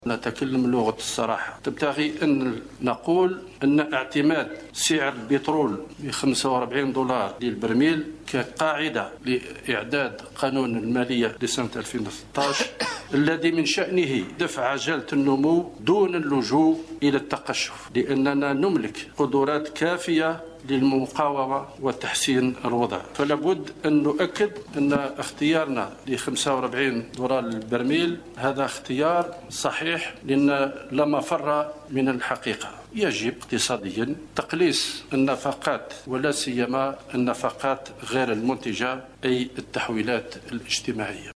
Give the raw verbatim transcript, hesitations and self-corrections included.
نتكلم لغة الصراحة. تبتغي أن نقول أن اعتماد سعر البترول ب خمسة وأربعين دولار للبرميل كقاعدة لإعداد قانون المالية لسنة ألفين وستة عشر الذي من شأنه دفع عجلة النمو دون اللجوء إلى التقشف، لأننا نملك قدرات كافية للمقاومة وتحسين الوضع. فلا بد أن نؤكد أن اختيارنا ل خمسة وأربعين دولار للبرميل هذا اختيار صحيح، لأن لا مفر من الحقيقة. يجب اقتصاديا تقليص النفقات ولا سيما النفقات غير المنتجة أي التحويلات الاجتماعية.